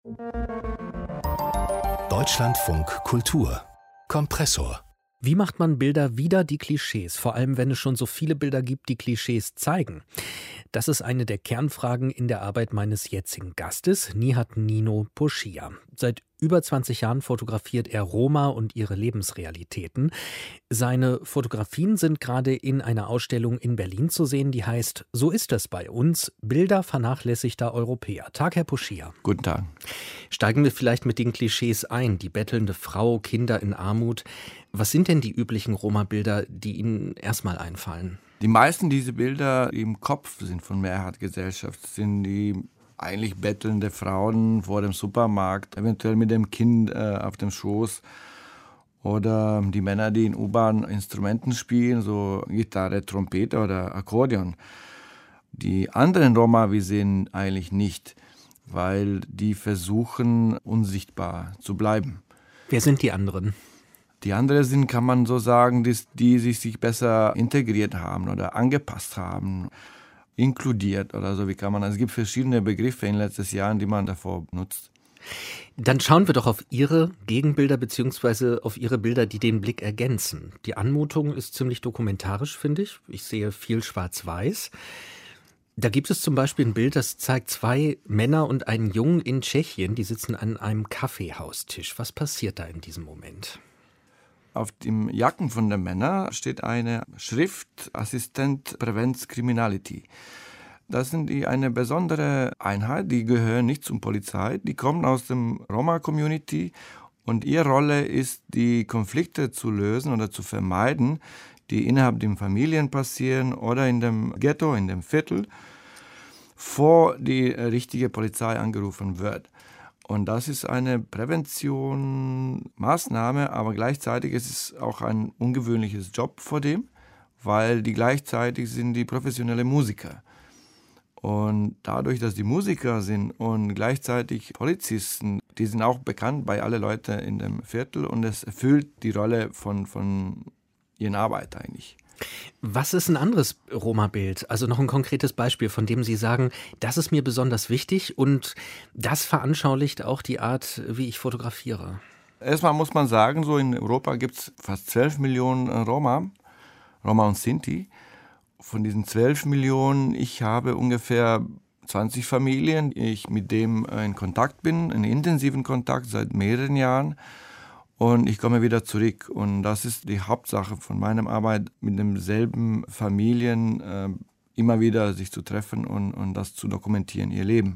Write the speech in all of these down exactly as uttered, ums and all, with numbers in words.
Deutschlandfunk Kultur Kompressor. Wie macht man Bilder wider die Klischees, vor allem wenn es schon so viele Bilder gibt, die Klischees zeigen? Das ist eine der Kernfragen in der Arbeit meines jetzigen Gastes, Nihat Nino Poschia. Seit über zwanzig Jahren fotografiert er Roma und ihre Lebensrealitäten. Seine Fotografien sind gerade in einer Ausstellung in Berlin zu sehen, die heißt »So ist es bei uns. Bilder vernachlässigter Europäer«. Tag, Herr Poschia. Guten Tag. Steigen wir vielleicht mit den Klischees ein. Die bettelnde Frau, Kinder in Armut. Was sind denn die üblichen Roma-Bilder, die Ihnen erstmal einfallen? Die meisten dieser Bilder, die im Kopf sind von Mehrheitsgesellschaft, sind die eigentlich bettelnde Frauen vor dem Supermarkt, eventuell mit dem Kind äh, auf dem Schoß. Oder die Männer, die in U-Bahn Instrumenten spielen, so Gitarre, Trompete oder Akkordeon. Die anderen Roma, wir sehen eigentlich nicht, weil die versuchen, unsichtbar zu bleiben. Wer sind die anderen? Die anderen sind, kann man so sagen, die, die sich, sich besser integriert haben oder angepasst haben, inkludiert oder so, wie kann man. Also es gibt verschiedene Begriffe in den letzten Jahren, die man davor nutzt. Dann schauen wir doch auf Ihre Gegenbilder bzw. auf Ihre Bilder, die den Blick ergänzen. Die Anmutung ist ziemlich dokumentarisch, finde ich. Ich sehe viel Schwarz-Weiß. Da gibt es zum Beispiel ein Bild, das zeigt zwei Männer und einen Jungen in Tschechien, die sitzen an einem Kaffeehaustisch. Was passiert da in diesem Moment? Auf dem Jacken von den Männern steht eine Schrift Assistent Prevents Criminality. Das sind die eine besondere Einheit, die gehören nicht zur Polizei, die kommen aus dem Roma-Community und ihre Rolle ist, die Konflikte zu lösen oder zu vermeiden, die innerhalb der Familien passieren oder in dem Ghetto, in dem Viertel, bevor die richtige Polizei angerufen wird. Und das ist eine Präventionsmaßnahme, aber gleichzeitig ist es auch ein ungewöhnliches Job vor dem, weil die gleichzeitig sind die professionelle Musiker. Und dadurch, dass die Musiker sind und gleichzeitig Polizisten, die sind auch bekannt bei allen Leuten in dem Viertel und es erfüllt die Rolle von, von ihren Arbeit eigentlich. Was ist ein anderes Roma-Bild? Also noch ein konkretes Beispiel, von dem Sie sagen, das ist mir besonders wichtig und das veranschaulicht auch die Art, wie ich fotografiere. Erstmal muss man sagen, so in Europa gibt es fast zwölf Millionen Roma, Roma und Sinti. Von diesen zwölf Millionen, ich habe ungefähr zwanzig Familien, ich mit denen in Kontakt bin, in intensiven Kontakt seit mehreren Jahren. Und ich komme wieder zurück und das ist die Hauptsache von meiner Arbeit, mit demselben Familien äh, immer wieder sich zu treffen und, und das zu dokumentieren, ihr Leben.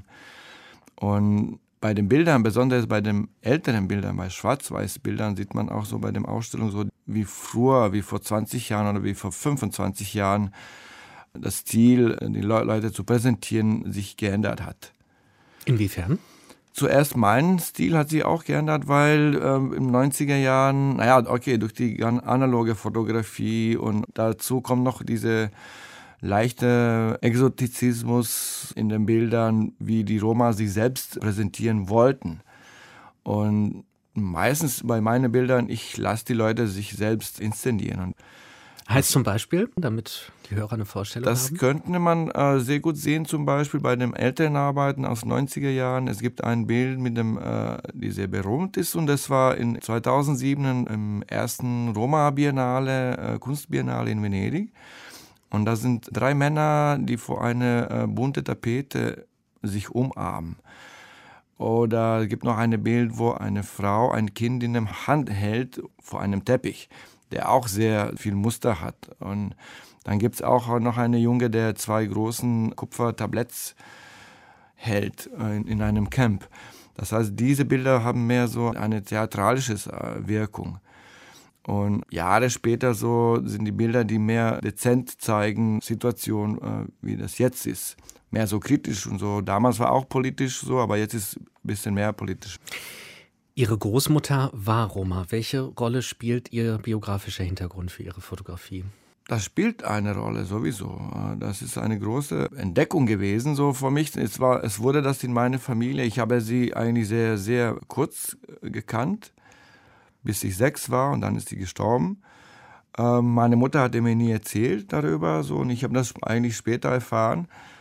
Und bei den Bildern, besonders bei den älteren Bildern, bei Schwarz-Weiß-Bildern, sieht man auch so bei den Ausstellungen so wie früher, wie vor zwanzig Jahren oder wie vor fünfundzwanzig Jahren das Ziel, die Leute zu präsentieren, sich geändert hat. Inwiefern? Zuerst mein Stil hat sich auch geändert, weil ähm, im neunziger Jahren, naja, okay, durch die analoge Fotografie und dazu kommt noch diese leichte Exotizismus in den Bildern, wie die Roma sich selbst präsentieren wollten. Und meistens bei meinen Bildern, ich lasse die Leute sich selbst inszenieren. Und heißt zum Beispiel, damit die Hörer eine Vorstellung das haben? Das könnte man äh, sehr gut sehen, zum Beispiel bei den älteren Arbeiten aus neunziger Jahren. Es gibt ein Bild, mit dem, äh, die sehr berühmt ist und das war in zweitausendsieben im ersten Roma-Biennale, äh, Kunstbiennale in Venedig. Und da sind drei Männer, die vor einer äh, bunte Tapete sich umarmen. Oder es gibt noch ein Bild, wo eine Frau ein Kind in der Hand hält vor einem Teppich, der auch sehr viel Muster hat. Und dann gibt es auch noch einen Junge, der zwei großen Kupfertabletts hält in, in einem Camp. Das heißt, diese Bilder haben mehr so eine theatralische Wirkung. Und Jahre später so sind die Bilder, die mehr dezent zeigen, Situation, wie das jetzt ist. Mehr so kritisch und so. Damals war auch politisch so, aber jetzt ist ein bisschen mehr politisch. Ihre Großmutter war Roma. Welche Rolle spielt Ihr biografischer Hintergrund für Ihre Fotografie? Das spielt eine Rolle sowieso. Das ist eine große Entdeckung gewesen so für mich. Es war, es wurde das in meiner Familie. Ich habe sie eigentlich sehr, sehr kurz gekannt, bis ich sechs war und dann ist sie gestorben. Meine Mutter hatte mir nie erzählt darüber so und ich habe das eigentlich später erfahren.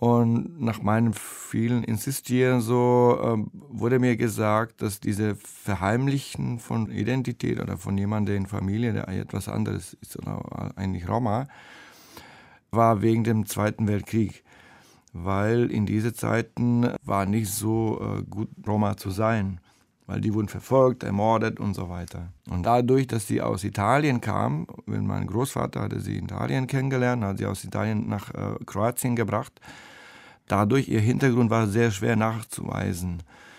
Und nach meinem vielen Insistieren so äh, wurde mir gesagt, dass diese Verheimlichen von Identität oder von jemandem in Familie, der etwas anderes ist, oder eigentlich Roma, war wegen dem Zweiten Weltkrieg. Weil in diesen Zeiten war nicht so äh, gut, Roma zu sein. Weil die wurden verfolgt, ermordet und so weiter. Und dadurch, dass sie aus Italien kamen, mein Großvater hatte sie in Italien kennengelernt, hat sie aus Italien nach äh, Kroatien gebracht. Dadurch, ihr Hintergrund war sehr schwer nachzuweisen.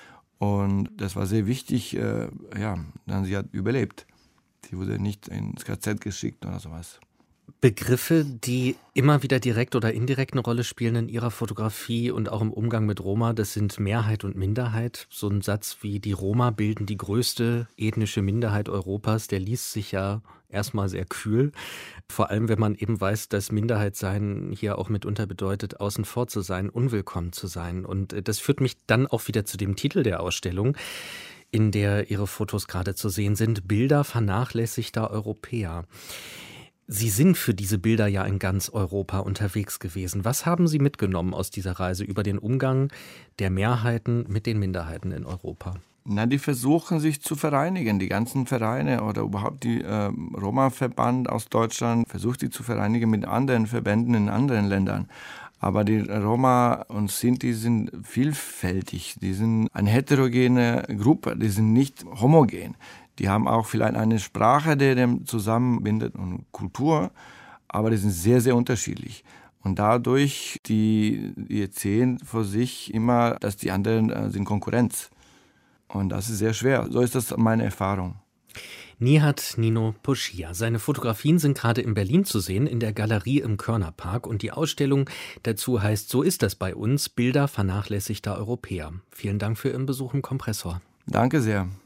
Und das war sehr wichtig, äh, ja, dann sie hat überlebt. Sie wurde nicht ins K Z geschickt oder sowas. Begriffe, die immer wieder direkt oder indirekt eine Rolle spielen in Ihrer Fotografie und auch im Umgang mit Roma, das sind Mehrheit und Minderheit. So ein Satz wie die Roma bilden die größte ethnische Minderheit Europas, der liest sich ja erstmal sehr kühl. Vor allem, wenn man eben weiß, dass Minderheit sein hier auch mitunter bedeutet, außen vor zu sein, unwillkommen zu sein. Und das führt mich dann auch wieder zu dem Titel der Ausstellung, in der Ihre Fotos gerade zu sehen sind: Bilder vernachlässigter Europäer. Sie sind für diese Bilder ja in ganz Europa unterwegs gewesen. Was haben Sie mitgenommen aus dieser Reise über den Umgang der Mehrheiten mit den Minderheiten in Europa? Na, die versuchen sich zu vereinigen. Die ganzen Vereine oder überhaupt die äh, Roma-Verband aus Deutschland versucht sie zu vereinigen mit anderen Verbänden in anderen Ländern. Aber die Roma und Sinti sind vielfältig. Die sind eine heterogene Gruppe, die sind nicht homogen. Die haben auch vielleicht eine Sprache, die dem zusammenbindet, und Kultur, aber die sind sehr, sehr unterschiedlich. Und dadurch, die, die erzählen vor sich immer, dass die anderen äh, sind Konkurrenz. Und das ist sehr schwer. So ist das meine Erfahrung. Nihat Nino Poschia. Seine Fotografien sind gerade in Berlin zu sehen, in der Galerie im Körnerpark. Und die Ausstellung dazu heißt "So ist das bei uns, Bilder vernachlässigter Europäer". Vielen Dank für Ihren Besuch im Kompressor. Danke sehr.